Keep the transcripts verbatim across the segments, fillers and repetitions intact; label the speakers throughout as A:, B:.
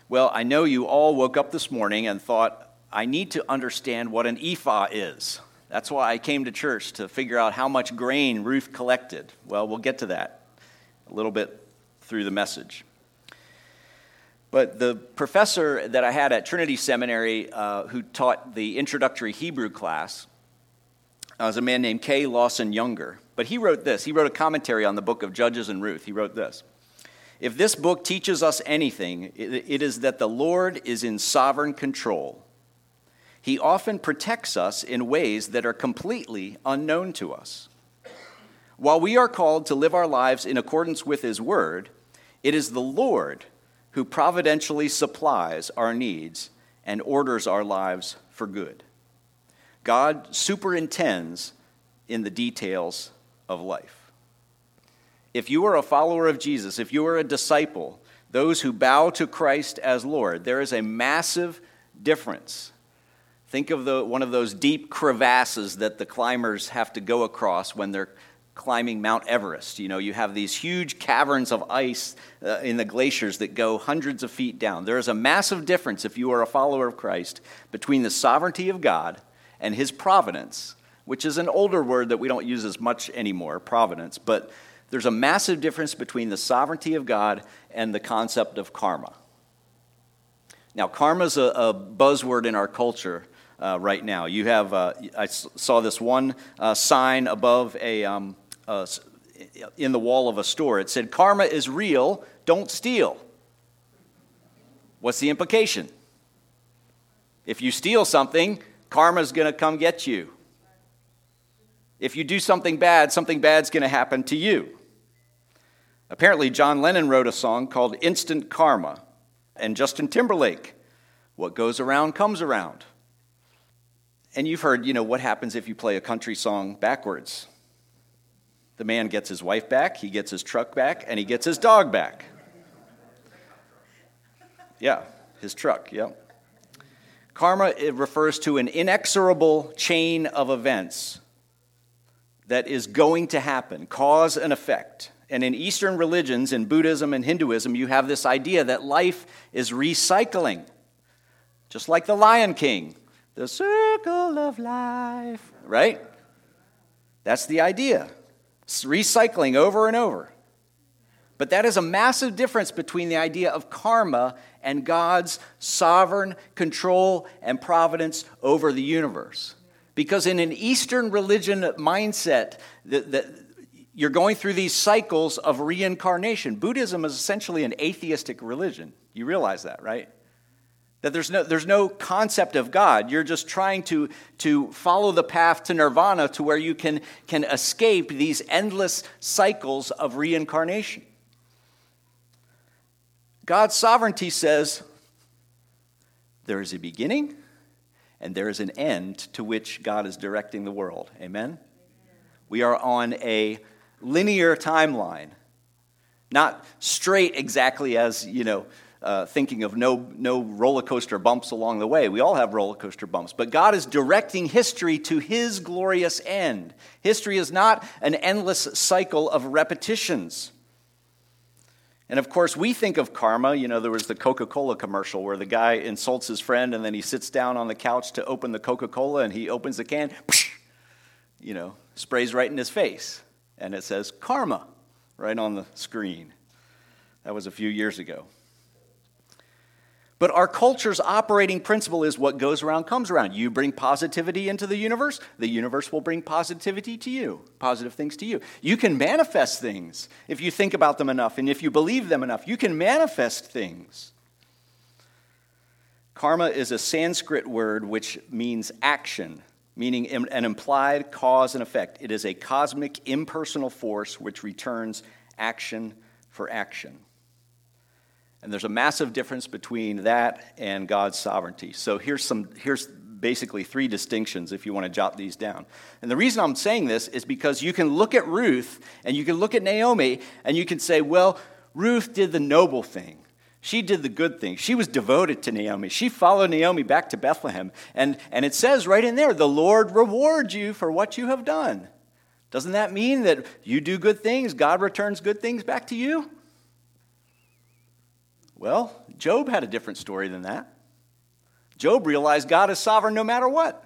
A: Well, I know you all woke up this morning and thought, I need to understand what an ephah is. That's why I came to church, to figure out how much grain Ruth collected. Well, we'll get to that a little bit through the message. But the professor that I had at Trinity Seminary uh, who taught the introductory Hebrew class uh, was a man named K. Lawson Younger. But he wrote this. He wrote a commentary on the book of Judges and Ruth. He wrote this. If this book teaches us anything, it is that the Lord is in sovereign control. He often protects us in ways that are completely unknown to us. While we are called to live our lives in accordance with His word, it is the Lord who providentially supplies our needs and orders our lives for good. God superintends in the details of life. If you are a follower of Jesus, if you are a disciple, those who bow to Christ as Lord, there is a massive difference. Think of the one of those deep crevasses that the climbers have to go across when they're climbing Mount Everest. You know, you have these huge caverns of ice uh, in the glaciers that go hundreds of feet down. There is a massive difference, if you are a follower of Christ, between the sovereignty of God and His providence, which is an older word that we don't use as much anymore, providence, but there's a massive difference between the sovereignty of God and the concept of karma. Now, karma is a, a buzzword in our culture uh, right now. You have, uh, I saw this one uh, sign above a, um, uh, in the wall of a store. It said, "Karma is real, don't steal." What's the implication? If you steal something, karma's going to come get you. If you do something bad, something bad's going to happen to you. Apparently, John Lennon wrote a song called "Instant Karma," and Justin Timberlake, "What goes around comes around." And you've heard, you know, what happens if you play a country song backwards. The man gets his wife back, he gets his truck back, and he gets his dog back. Yeah, his truck, yeah. Karma, it refers to an inexorable chain of events that is going to happen, cause and effect. And in Eastern religions, in Buddhism and Hinduism, you have this idea that life is recycling. Just like the Lion King, the circle of life, right? That's the idea. It's recycling over and over. But that is a massive difference between the idea of karma and God's sovereign control and providence over the universe. Because in an Eastern religion mindset, that, that you're going through these cycles of reincarnation. Buddhism is essentially an atheistic religion. You realize that, right? That there's no, there's no concept of God. You're just trying to, to follow the path to nirvana, to where you can, can escape these endless cycles of reincarnation. God's sovereignty says there is a beginning and there is an end to which God is directing the world. Amen? We are on a linear timeline, not straight exactly as, you know, uh, thinking of no, no roller coaster bumps along the way. We all have roller coaster bumps, but God is directing history to His glorious end. History is not an endless cycle of repetitions. And of course, we think of karma, you know, there was the Coca-Cola commercial where the guy insults his friend and then he sits down on the couch to open the Coca-Cola and he opens the can, you know, sprays right in his face. And it says karma right on the screen. That was a few years ago. But our culture's operating principle is what goes around comes around. You bring positivity into the universe, the universe will bring positivity to you, positive things to you. You can manifest things if you think about them enough and if you believe them enough. You can manifest things. Karma is a Sanskrit word which means action, meaning an implied cause and effect. It is a cosmic, impersonal force which returns action for action. And there's a massive difference between that and God's sovereignty. So here's some here's basically three distinctions if you want to jot these down. And the reason I'm saying this is because you can look at Ruth and you can look at Naomi and you can say, well, Ruth did the noble thing. She did the good thing. She was devoted to Naomi. She followed Naomi back to Bethlehem. And, and it says right in there, the Lord rewards you for what you have done. Doesn't that mean that you do good things, God returns good things back to you? Well, Job had a different story than that. Job realized God is sovereign no matter what.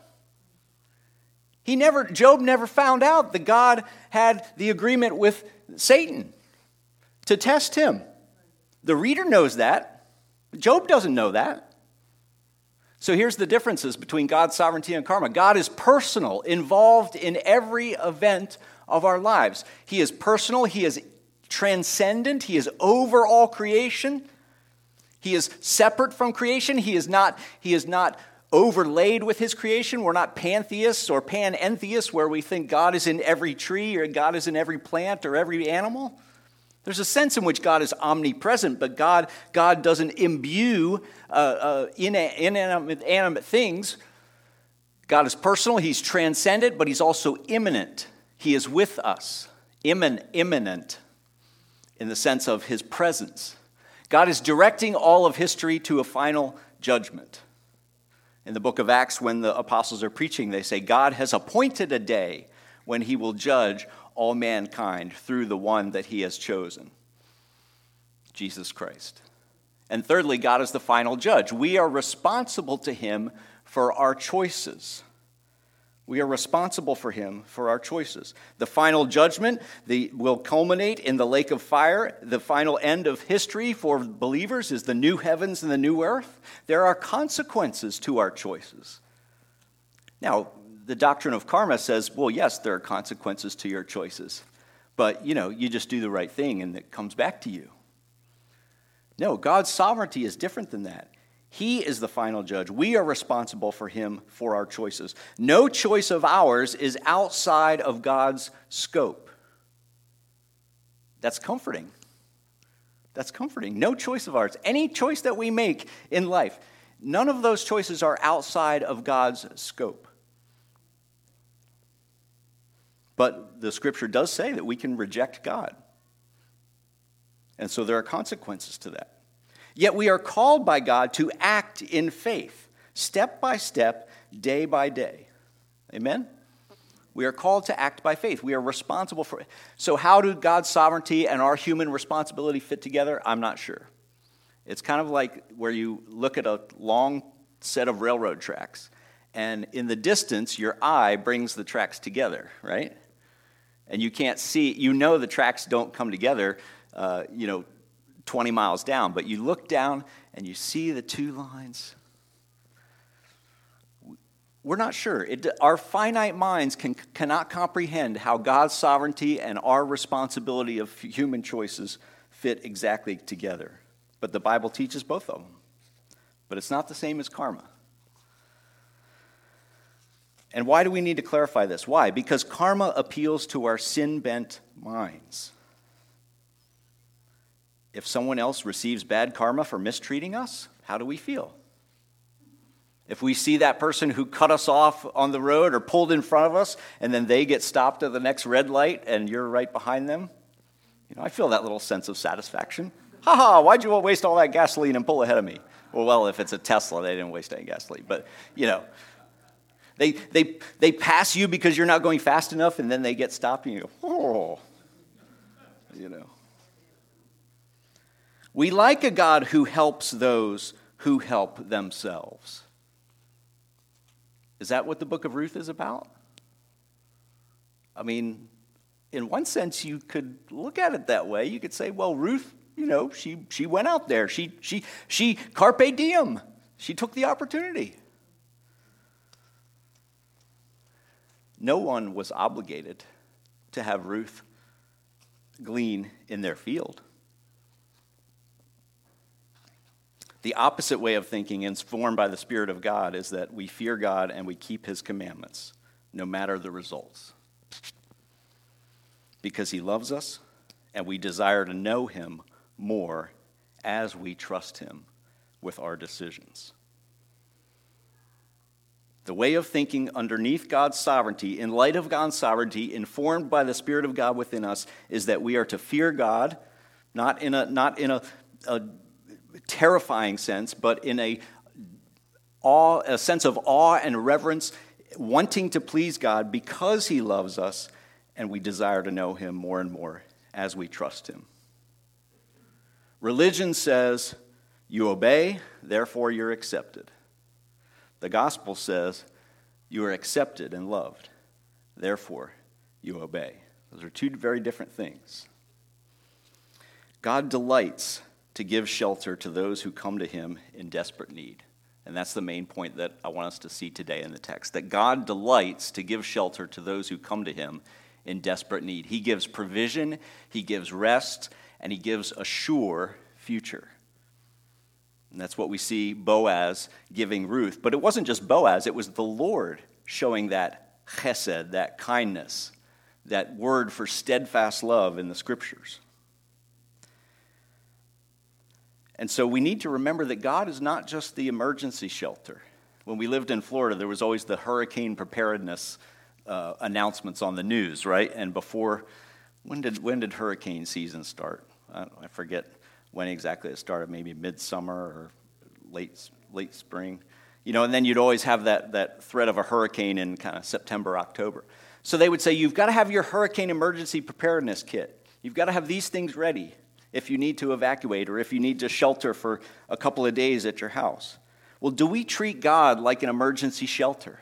A: He never, Job never found out that God had the agreement with Satan to test him. The reader knows that. Job doesn't know that. So here's the differences between God's sovereignty and karma. God is personal, involved in every event of our lives. He is personal. He is transcendent. He is over all creation. He is separate from creation. He is not, he is not overlaid with his creation. We're not pantheists or panentheists where we think God is in every tree or God is in every plant or every animal. There's a sense in which God is omnipresent, but God, God doesn't imbue uh, uh, inanimate, inanimate things. God is personal. He's transcendent, but he's also immanent. He is with us, Imman, immanent in the sense of his presence. God is directing all of history to a final judgment. In the book of Acts, when the apostles are preaching, they say, God has appointed a day when he will judge all mankind through the one that he has chosen, Jesus Christ. And thirdly, God is the final judge. We are responsible to him for our choices. We are responsible for him for our choices. The final judgment the, will culminate in the lake of fire. The final end of history for believers is the new heavens and the new earth. There are consequences to our choices. Now, the doctrine of karma says, well, yes, there are consequences to your choices. But, you know, you just do the right thing and it comes back to you. No, God's sovereignty is different than that. He is the final judge. We are responsible for him for our choices. No choice of ours is outside of God's scope. That's comforting. That's comforting. No choice of ours. Any choice that we make in life, none of those choices are outside of God's scope. But the scripture does say that we can reject God. And so there are consequences to that. Yet we are called by God to act in faith, step by step, day by day. Amen? We are called to act by faith. We are responsible for it. So how do God's sovereignty and our human responsibility fit together? I'm not sure. It's kind of like where you look at a long set of railroad tracks, and in the distance, your eye brings the tracks together, right? And you can't see, you know the tracks don't come together, uh, you know, twenty miles down, but you look down and you see the two lines. We're not sure. It, our finite minds can, cannot comprehend how God's sovereignty and our responsibility of human choices fit exactly together. But the Bible teaches both of them. But it's not the same as karma. And why do we need to clarify this? Why? Because karma appeals to our sin-bent minds. If someone else receives bad karma for mistreating us, how do we feel? If we see that person who cut us off on the road or pulled in front of us, and then they get stopped at the next red light and you're right behind them, you know, I feel that little sense of satisfaction. Ha ha, why'd you waste all that gasoline and pull ahead of me? Well, well, if it's a Tesla, they didn't waste any gasoline. But, you know, they they they pass you because you're not going fast enough, and then they get stopped and you go, oh, you know. We like a God who helps those who help themselves. Is that what the book of Ruth is about? I mean, in one sense, you could look at it that way. You could say, well, Ruth, you know, she she went out there. She she she carpe diem. She took the opportunity. No one was obligated to have Ruth glean in their field. The opposite way of thinking, informed by the Spirit of God, is that we fear God and we keep his commandments, no matter the results. Because he loves us, and we desire to know him more as we trust him with our decisions. The way of thinking underneath God's sovereignty, in light of God's sovereignty, informed by the Spirit of God within us, is that we are to fear God, not in a not in a, a terrifying sense, but in a awe, a sense of awe and reverence, wanting to please God because he loves us, and we desire to know him more and more as we trust him. Religion says, You obey, therefore you're accepted. The gospel says you are accepted and loved, therefore you obey. Those are two very different things. God delights to give shelter to those who come to him in desperate need. And that's the main point that I want us to see today in the text, that God delights to give shelter to those who come to him in desperate need. He gives provision, he gives rest, and he gives a sure future. And that's what we see Boaz giving Ruth. But it wasn't just Boaz, it was the Lord showing that chesed, that kindness, that word for steadfast love in the scriptures. And so we need to remember that God is not just the emergency shelter. When we lived in Florida, there was always the hurricane preparedness uh, announcements on the news, right? And before, when did when did hurricane season start? I, I forget when exactly it started, maybe midsummer or late late spring. You know, and then you'd always have that, that threat of a hurricane in kind of September, October. So they would say, you've got to have your hurricane emergency preparedness kit. You've got to have these things ready if you need to evacuate or if you need to shelter for a couple of days at your house. Well, do we treat God like an emergency shelter?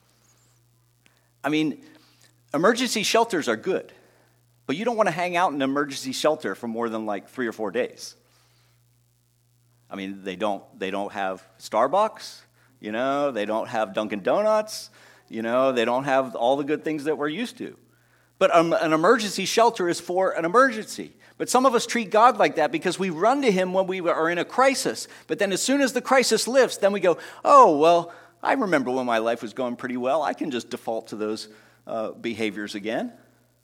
A: I mean, emergency shelters are good, but you don't want to hang out in an emergency shelter for more than like three or four days. I mean, they don't they don't have Starbucks, you know, they don't have Dunkin' Donuts, you know, they don't have all the good things that we're used to. But um, an emergency shelter is for an emergency. But some of us treat God like that because we run to him when we are in a crisis. But then as soon as the crisis lifts, then we go, oh, well, I remember when my life was going pretty well. I can just default to those uh, behaviors again.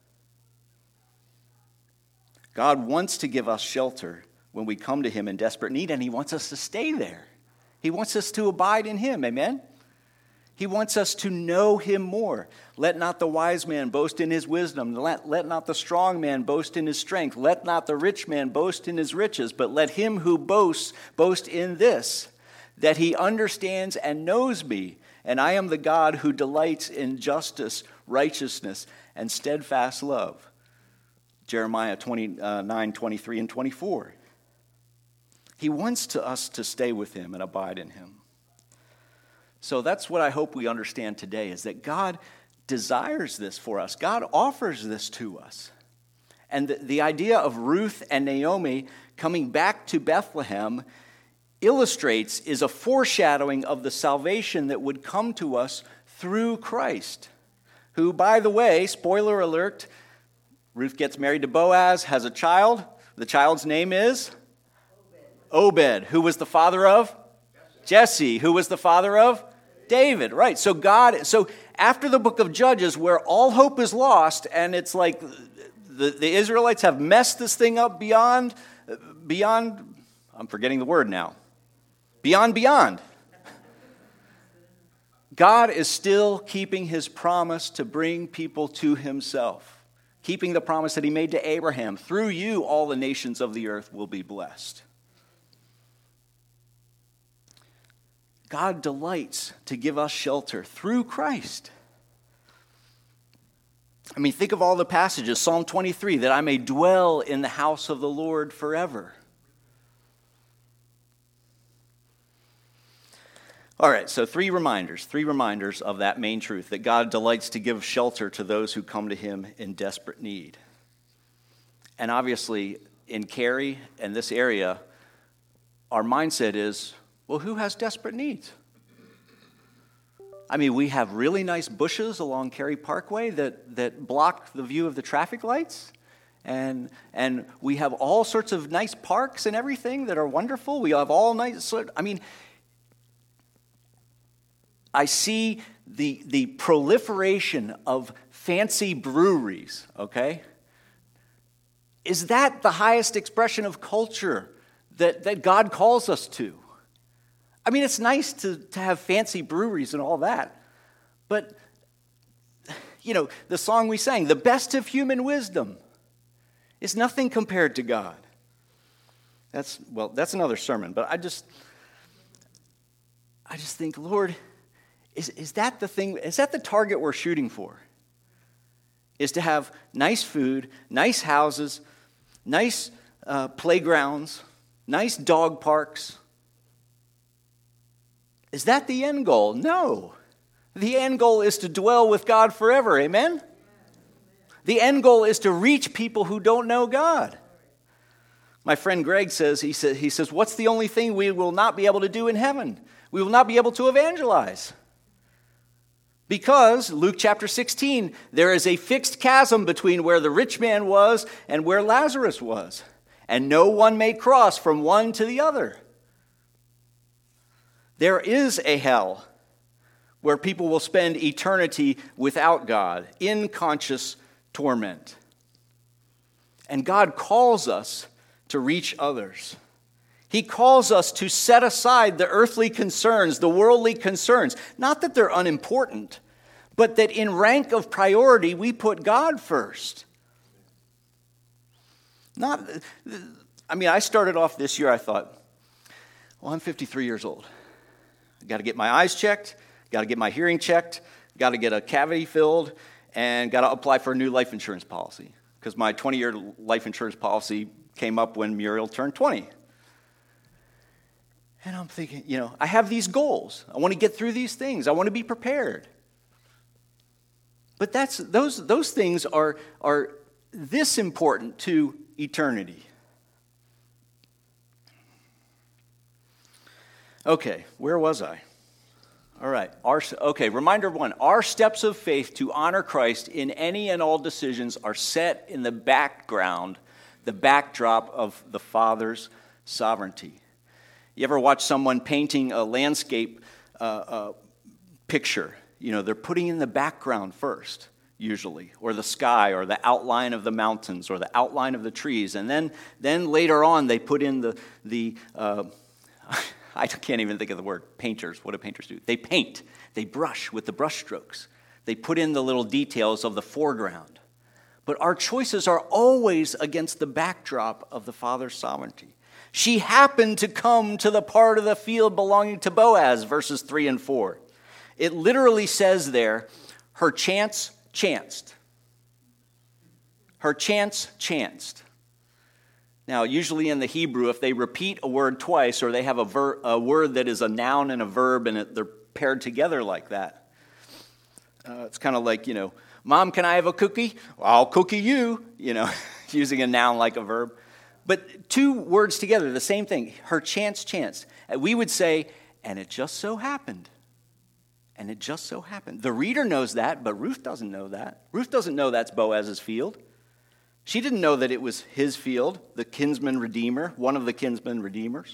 A: God wants to give us shelter when we come to him in desperate need, and he wants us to stay there. He wants us to abide in him, amen? He wants us to know him more. Let not the wise man boast in his wisdom. Let, let not the strong man boast in his strength. Let not the rich man boast in his riches. But let him who boasts boast in this, that he understands and knows me. And I am the God who delights in justice, righteousness, and steadfast love. Jeremiah twenty-nine, twenty-three, and twenty-four. He wants to us to stay with him and abide in him. So that's what I hope we understand today, is that God desires this for us. God offers this to us. And the, the idea of Ruth and Naomi coming back to Bethlehem illustrates, is a foreshadowing of the salvation that would come to us through Christ, who, by the way, spoiler alert, Ruth gets married to Boaz, has a child. The child's name is? Obed. Obed, who was the father of? Jesse, who was the father of? David, right. So God, so after the book of Judges, where all hope is lost, and it's like the, the Israelites have messed this thing up beyond, beyond, I'm forgetting the word now, beyond beyond. God is still keeping his promise to bring people to himself, keeping the promise that he made to Abraham. Through you, all the nations of the earth will be blessed. God delights to give us shelter through Christ. I mean, think of all the passages. Psalm twenty-three, that I may dwell in the house of the Lord forever. All right, so three reminders, three reminders of that main truth, that God delights to give shelter to those who come to him in desperate need. And obviously, in Cary and this area, our mindset is, well, who has desperate needs? I mean, we have really nice bushes along Cary Parkway that, that block the view of the traffic lights. And, and we have all sorts of nice parks and everything that are wonderful. We have all nice, I mean, I see the, the proliferation of fancy breweries, okay? Is that the highest expression of culture that, that God calls us to? I mean, it's nice to, to have fancy breweries and all that. But, you know, the song we sang, the best of human wisdom, is nothing compared to God. That's, well, that's another sermon. But I just, I just think, Lord, is, is that the thing, is that the target we're shooting for? Is to have nice food, nice houses, nice uh, playgrounds, nice dog parks, Is that the end goal? No. The end goal is to dwell with God forever. Amen? The end goal is to reach people who don't know God. My friend Greg says, he says, he says, what's the only thing we will not be able to do in heaven? We will not be able to evangelize. Because, Luke chapter sixteen, there is a fixed chasm between where the rich man was and where Lazarus was. And no one may cross from one to the other. There is a hell where people will spend eternity without God, in conscious torment. And God calls us to reach others. He calls us to set aside the earthly concerns, the worldly concerns. Not that they're unimportant, but that in rank of priority, we put God first. Not, I mean, I started off this year, I thought, well, I'm fifty-three years old. I've got to get my eyes checked, got to get my hearing checked, got to get a cavity filled, and got to apply for a new life insurance policy. Because my twenty-year life insurance policy came up when Muriel turned twenty. And I'm thinking, you know, I have these goals. I want to get through these things. I want to be prepared. But that's those those things are, are this important to eternity. Okay, where was I? All right. Our, okay, reminder one. Our steps of faith to honor Christ in any and all decisions are set in the background, the backdrop of the Father's sovereignty. You ever watch someone painting a landscape uh, uh, picture? You know, they're putting in the background first, usually, or the sky, or the outline of the mountains, or the outline of the trees, and then then later on they put in the the. Uh, I can't even think of the word painters. What do painters do? They paint. They brush with the brush strokes. They put in the little details of the foreground. But our choices are always against the backdrop of the Father's sovereignty. She happened to come to the part of the field belonging to Boaz, verses three and four. It literally says there, her chance chanced. Her chance chanced. Now, usually in the Hebrew, if they repeat a word twice, or they have a, ver- a word that is a noun and a verb, and it, they're paired together like that, uh, it's kind of like, you know, Mom, can I have a cookie? Well, I'll cookie you, you know, using a noun like a verb. But two words together, the same thing. Her chance chanced. We would say, and it just so happened. And it just so happened. The reader knows that, but Ruth doesn't know that. Ruth doesn't know that's Boaz's field. She didn't know that it was his field, the kinsman redeemer, one of the kinsman redeemers.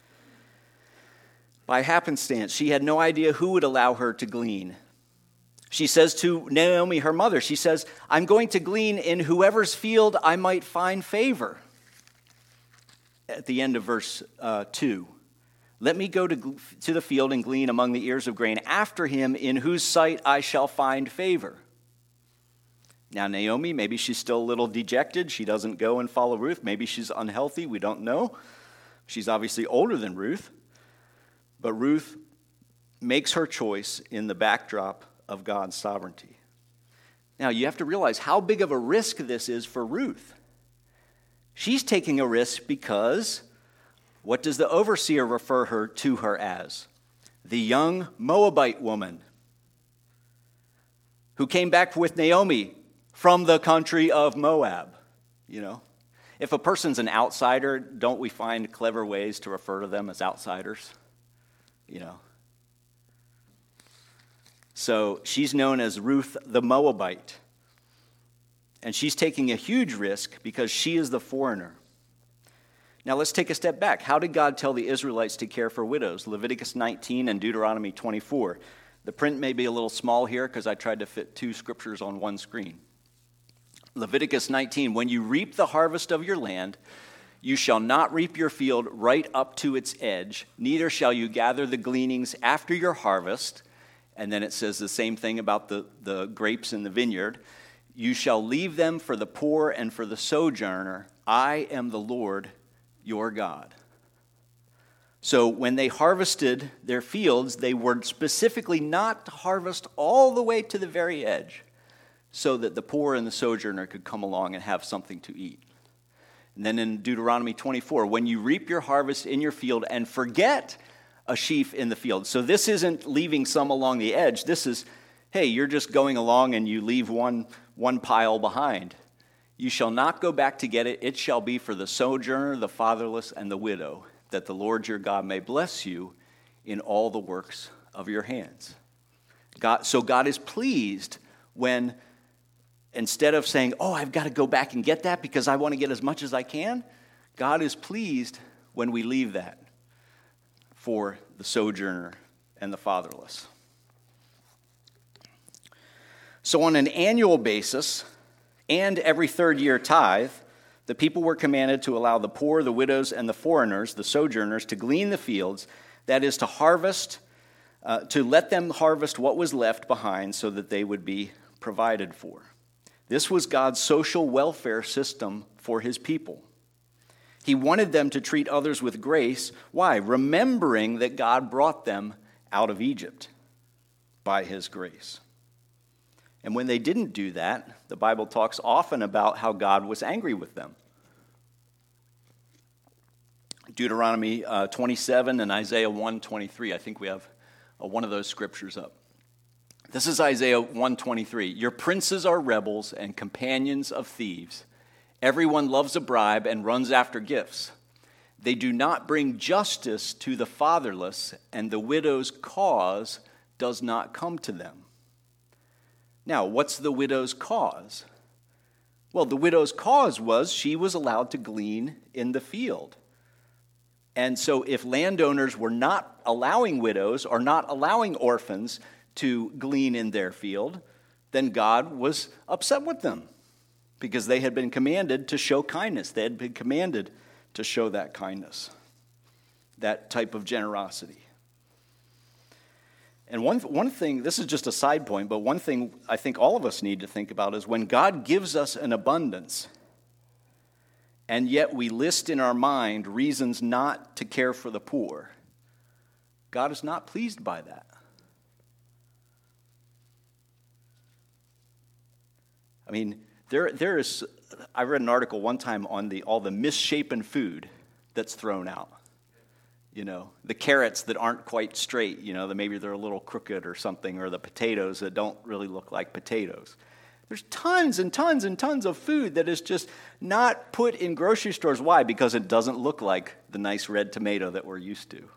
A: By happenstance, she had no idea who would allow her to glean. She says to Naomi, her mother, she says, I'm going to glean in whoever's field I might find favor. At the end of verse uh, two. Let me go to, to the field and glean among the ears of grain after him in whose sight I shall find favor. Now, Naomi, maybe she's still a little dejected. She doesn't go and follow Ruth. Maybe she's unhealthy. We don't know. She's obviously older than Ruth. But Ruth makes her choice in the backdrop of God's sovereignty. Now, you have to realize how big of a risk this is for Ruth. She's taking a risk because what does the overseer refer her to her as? The young Moabite woman who came back with Naomi from the country of Moab. You know, if a person's an outsider, don't we find clever ways to refer to them as outsiders? You know. So she's known as Ruth the Moabite. And she's taking a huge risk because she is the foreigner. Now let's take a step back. How did God tell the Israelites to care for widows? Leviticus nineteen and Deuteronomy twenty-four. The print may be a little small here because I tried to fit two scriptures on one screen. Leviticus nineteen, when you reap the harvest of your land, you shall not reap your field right up to its edge, neither shall you gather the gleanings after your harvest. And then it says the same thing about the, the grapes in the vineyard. You shall leave them for the poor and for the sojourner. I am the Lord your God. So when they harvested their fields, they were specifically not to harvest all the way to the very edge so that the poor and the sojourner could come along and have something to eat. And then in Deuteronomy twenty-four, when you reap your harvest in your field and forget a sheaf in the field. So this isn't leaving some along the edge. This is, hey, you're just going along and you leave one, one pile behind. You shall not go back to get it. It shall be for the sojourner, the fatherless, and the widow, that the Lord your God may bless you in all the works of your hands. God, so God is pleased when, instead of saying, oh, I've got to go back and get that because I want to get as much as I can, God is pleased when we leave that for the sojourner and the fatherless. So on an annual basis, and every third year tithe, the people were commanded to allow the poor, the widows, and the foreigners, the sojourners, to glean the fields, that is, to harvest, uh, to let them harvest what was left behind so that they would be provided for. This was God's social welfare system for his people. He wanted them to treat others with grace. Why? Remembering that God brought them out of Egypt by his grace. And when they didn't do that, the Bible talks often about how God was angry with them. Deuteronomy uh, twenty-seven and Isaiah one twenty-three. I think we have uh, one of those scriptures up. This is Isaiah one twenty-three. Your princes are rebels and companions of thieves. Everyone loves a bribe and runs after gifts. They do not bring justice to the fatherless, and the widow's cause does not come to them. Now, what's the widow's cause? Well, the widow's cause was she was allowed to glean in the field. And so if landowners were not allowing widows or not allowing orphans to glean in their field, then God was upset with them because they had been commanded to show kindness. They had been commanded to show that kindness, that type of generosity. And one, one thing, this is just a side point, but one thing I think all of us need to think about is when God gives us an abundance, and yet we list in our mind reasons not to care for the poor, God is not pleased by that. I mean, there there is, I read an article one time on the all the misshapen food that's thrown out. You know, the carrots that aren't quite straight, you know, that maybe they're a little crooked or something, or the potatoes that don't really look like potatoes. There's tons and tons and tons of food that is just not put in grocery stores. Why? Because it doesn't look like the nice red tomato that we're used to.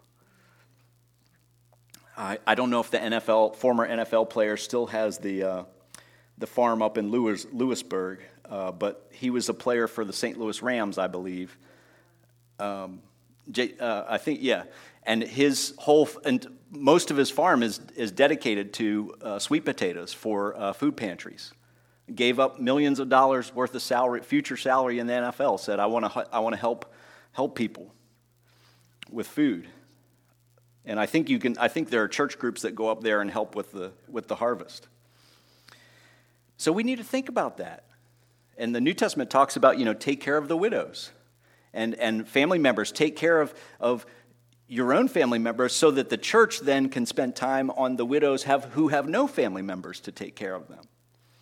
A: I, I don't know if the N F L, former N F L player still has the uh, the farm up in Louis, Lewisburg, uh, but he was a player for the Saint Louis Rams, I believe. Um, J, uh, I think, yeah. And his whole, and most of his farm is is dedicated to uh, sweet potatoes for uh, food pantries. Gave up millions of dollars worth of salary, future salary in the N F L. Said, "I want to, I want to help, help people with food." And I think you can. I think there are church groups that go up there and help with the with the harvest. So we need to think about that. And the New Testament talks about, you know, take care of the widows. And and family members, take care of, of your own family members so that the church then can spend time on the widows have, who have no family members to take care of them.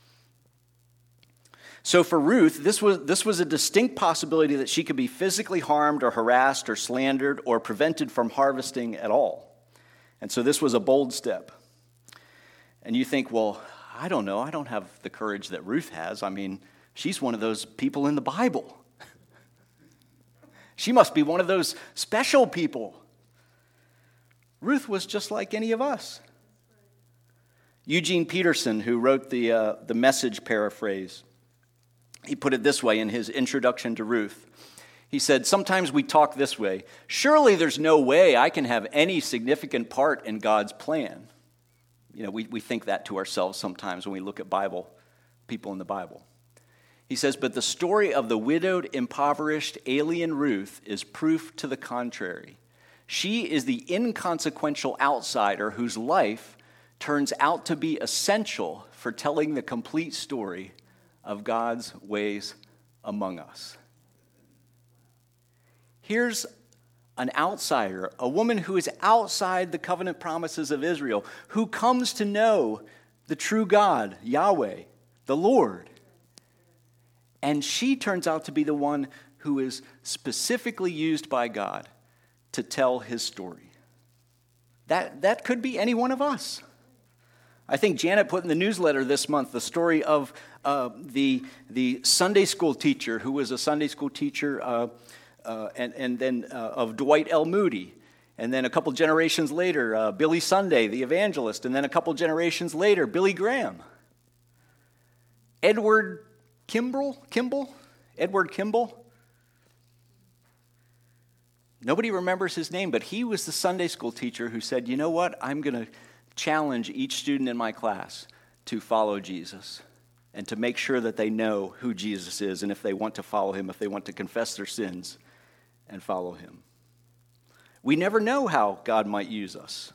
A: So for Ruth, this was, this was a distinct possibility that she could be physically harmed or harassed or slandered or prevented from harvesting at all. And so this was a bold step. And you think, well, I don't know, I don't have the courage that Ruth has. I mean, she's one of those people in the Bible. She must be one of those special people. Ruth was just like any of us. Eugene Peterson, who wrote the, uh, the Message paraphrase, he put it this way in his introduction to Ruth. He said, sometimes we talk this way, surely there's no way I can have any significant part in God's plan. You know, we, we think that to ourselves sometimes when we look at Bible, people in the Bible. He says, but the story of the widowed, impoverished, alien Ruth is proof to the contrary. She is the inconsequential outsider whose life turns out to be essential for telling the complete story of God's ways among us. Here's an outsider, a woman who is outside the covenant promises of Israel, who comes to know the true God, Yahweh, the Lord. And she turns out to be the one who is specifically used by God to tell his story. That, that could be any one of us. I think Janet put in the newsletter this month the story of uh, the, the Sunday school teacher who was a Sunday school teacher uh, uh, and, and then uh, of Dwight L. Moody. And then a couple generations later, uh, Billy Sunday, the evangelist. And then a couple generations later, Billy Graham. Edward Kimball? Kimball? Edward Kimball? Nobody remembers his name, but he was the Sunday school teacher who said, you know what, I'm going to challenge each student in my class to follow Jesus and to make sure that they know who Jesus is and if they want to follow him, if they want to confess their sins and follow him. We never know how God might use us.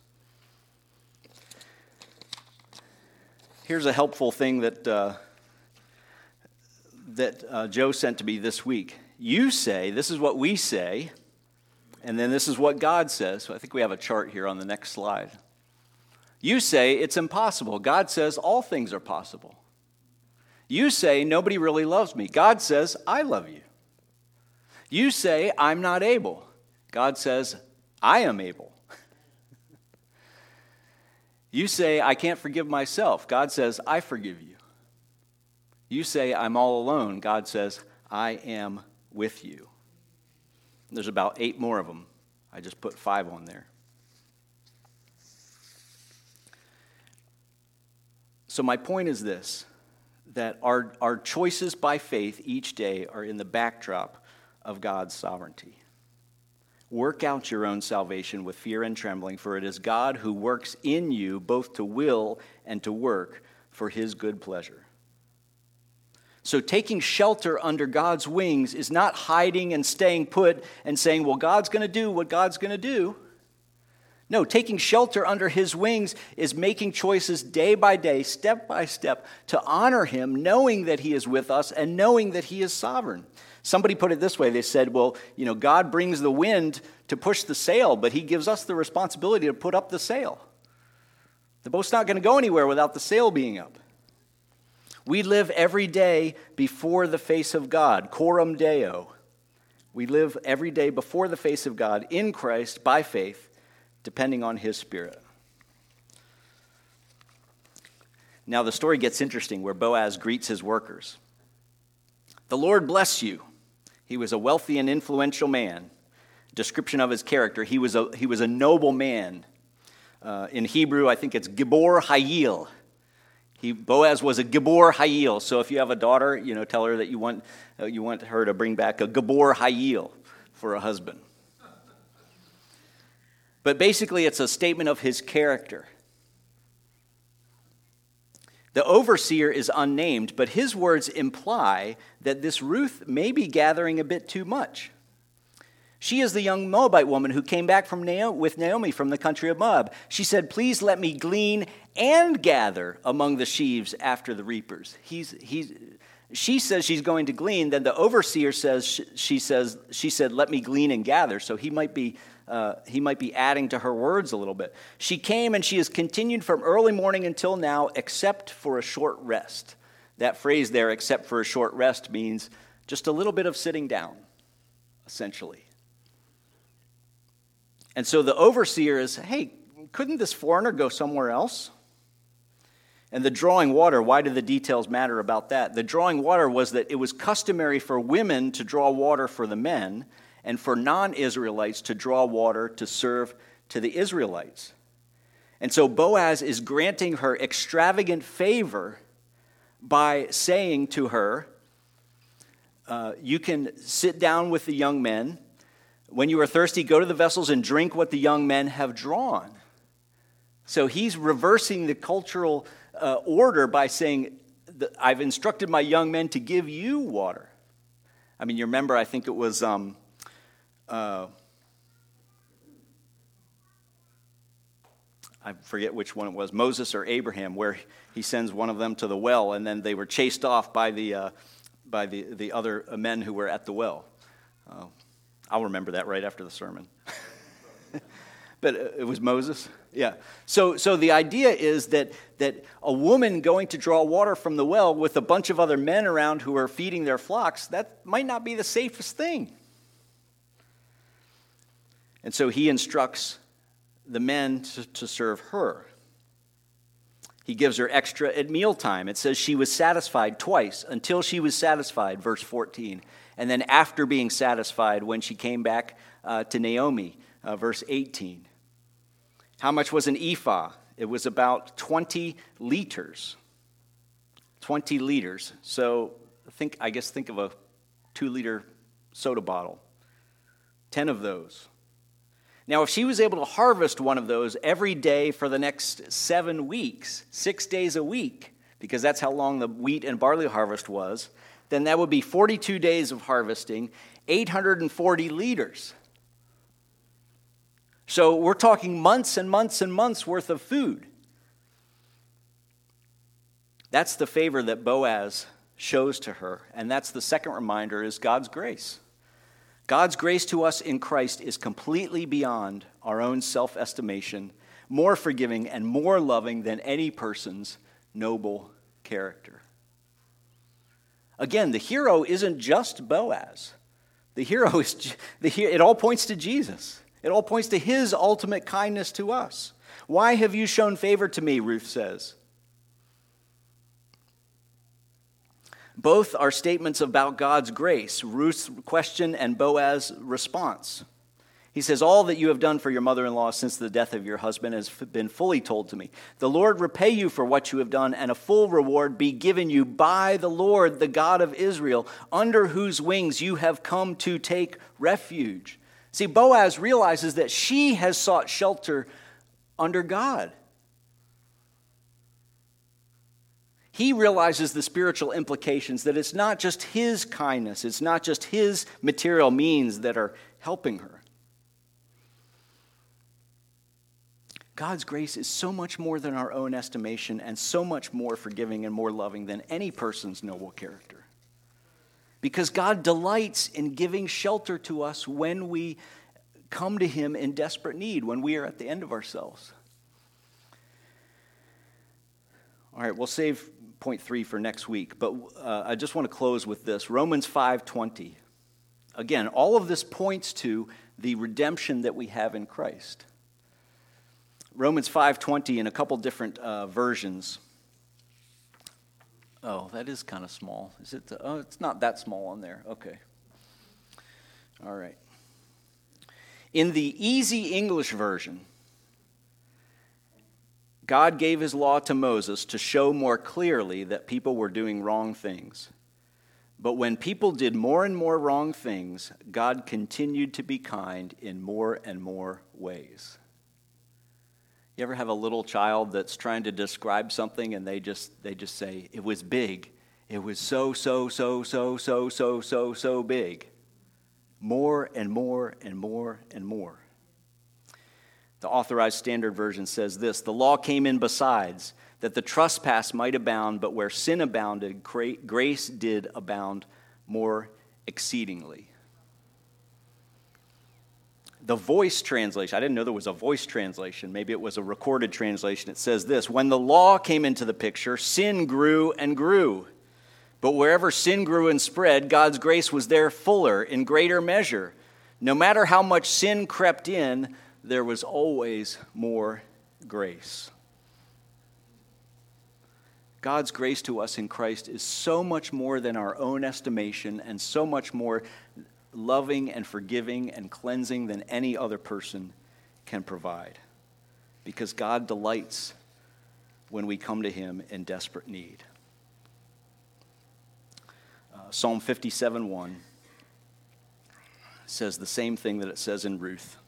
A: Here's a helpful thing that, uh, that uh, Joe sent to me this week. You say, this is what we say, and then this is what God says. So I think we have a chart here on the next slide. You say it's impossible. God says all things are possible. You say nobody really loves me. God says I love you. You say I'm not able. God says I am able. You say I can't forgive myself. God says I forgive you. You say I'm all alone. God says I am with you. There's about eight more of them. I just put five on there. So my point is this, that our, our choices by faith each day are in the backdrop of God's sovereignty. Work out your own salvation with fear and trembling, for it is God who works in you both to will and to work for his good pleasure. So taking shelter under God's wings is not hiding and staying put and saying, well, God's going to do what God's going to do. No, taking shelter under his wings is making choices day by day, step by step, to honor him, knowing that he is with us and knowing that he is sovereign. Somebody put it this way. They said, well, you know, God brings the wind to push the sail, but he gives us the responsibility to put up the sail. The boat's not going to go anywhere without the sail being up. We live every day before the face of God, coram Deo. We live every day before the face of God in Christ by faith, depending on his Spirit. Now the story gets interesting where Boaz greets his workers. The Lord bless you. He was a wealthy and influential man. Description of his character, he was a, he was a noble man. Uh, in Hebrew, I think it's Gibor Hayil. He, Boaz was a Gibor Hayil. So if you have a daughter, you know, tell her that you want uh, you want her to bring back a Gibor Hayil for a husband. But basically, it's a statement of his character. The overseer is unnamed, but his words imply that this Ruth may be gathering a bit too much. She is the young Moabite woman who came back from Naomi, with Naomi from the country of Moab. She said, please let me glean and gather among the sheaves after the reapers. He's, he's, she says she's going to glean. Then the overseer says, she says, she said, let me glean and gather. So he might be, uh, he might be adding to her words a little bit. She came and she has continued from early morning until now, except for a short rest. That phrase there, except for a short rest, means just a little bit of sitting down, essentially. And so the overseer is, hey, couldn't this foreigner go somewhere else? And the drawing water, why do the details matter about that? The drawing water was that it was customary for women to draw water for the men and for non-Israelites to draw water to serve to the Israelites. And so Boaz is granting her extravagant favor by saying to her, uh, you can sit down with the young men. When you are thirsty, go to the vessels and drink what the young men have drawn. So he's reversing the cultural uh, order by saying, I've instructed my young men to give you water. I mean, you remember, I think it was, um, uh, I forget which one it was, Moses or Abraham, where he sends one of them to the well, and then they were chased off by the, uh, by the, the other men who were at the well. Uh, I'll remember that right after the sermon. But it was Moses? Yeah. So so the idea is that, that a woman going to draw water from the well with a bunch of other men around who are feeding their flocks, that might not be the safest thing. And so he instructs the men to, to serve her. He gives her extra at mealtime. It says she was satisfied twice, until she was satisfied, verse fourteen. And then after being satisfied, when she came back uh, to Naomi, uh, verse eighteen. How much was an ephah? It was about twenty liters. twenty liters. So think, I guess think of a two-liter soda bottle. Ten of those. Now, if she was able to harvest one of those every day for the next seven weeks, six days a week, because that's how long the wheat and barley harvest was, then that would be forty-two days of harvesting, eight hundred forty liters. So we're talking months and months and months worth of food. That's the favor that Boaz shows to her, and that's the second reminder is God's grace. God's grace to us in Christ is completely beyond our own self-estimation, more forgiving and more loving than any person's noble character. Again, the hero isn't just Boaz. The hero is, the, it all points to Jesus. It all points to his ultimate kindness to us. Why have you shown favor to me, Ruth says. Both are statements about God's grace, Ruth's question and Boaz's response. He says, all that you have done for your mother-in-law since the death of your husband has been fully told to me. The Lord repay you for what you have done, and a full reward be given you by the Lord, the God of Israel, under whose wings you have come to take refuge. See, Boaz realizes that she has sought shelter under God. He realizes the spiritual implications, that it's not just his kindness, it's not just his material means that are helping her. God's grace is so much more than our own estimation and so much more forgiving and more loving than any person's noble character. Because God delights in giving shelter to us when we come to him in desperate need, when we are at the end of ourselves. All right, we'll save point three for next week, but uh, I just want to close with this. Romans five twenty. Again, all of this points to the redemption that we have in Christ. Romans five twenty in a couple different uh, versions. Oh, that is kind of small. Is it? The, oh, it's not that small on there. Okay. All right. In the Easy English version, God gave his law to Moses to show more clearly that people were doing wrong things. But when people did more and more wrong things, God continued to be kind in more and more ways. You ever have a little child that's trying to describe something and they just they just say, it was big. It was so, so, so, so, so, so, so, so big. More and more and more and more. The Authorized Standard Version says this, the law came in besides, that the trespass might abound, but where sin abounded, grace did abound more exceedingly. The Voice translation, I didn't know there was a Voice translation. Maybe it was a recorded translation. It says this, when the law came into the picture, sin grew and grew. But wherever sin grew and spread, God's grace was there fuller, in greater measure. No matter how much sin crept in, there was always more grace. God's grace to us in Christ is so much more than our own estimation and so much more loving and forgiving and cleansing than any other person can provide. Because God delights when we come to him in desperate need. Uh, Psalm fifty-seven one says the same thing that it says in Ruth.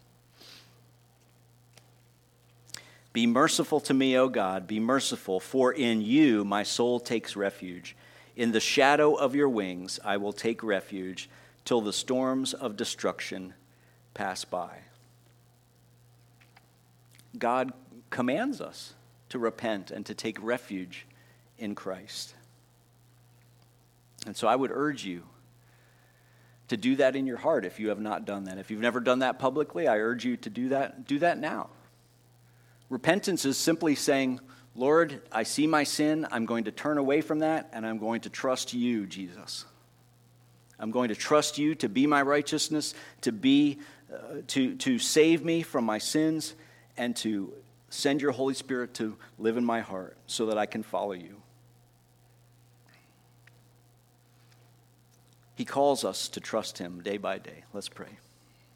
A: Be merciful to me, O God, be merciful, for in you my soul takes refuge. In the shadow of your wings I will take refuge till the storms of destruction pass by. God commands us to repent and to take refuge in Christ. And so I would urge you to do that in your heart if you have not done that. If you've never done that publicly, I urge you to do that. Do that now. Repentance is simply saying, Lord, I see my sin. I'm going to turn away from that, and I'm going to trust you, Jesus. I'm going to trust you to be my righteousness, to be, uh, to, to save me from my sins, and to send your Holy Spirit to live in my heart so that I can follow you. He calls us to trust him day by day. Let's pray.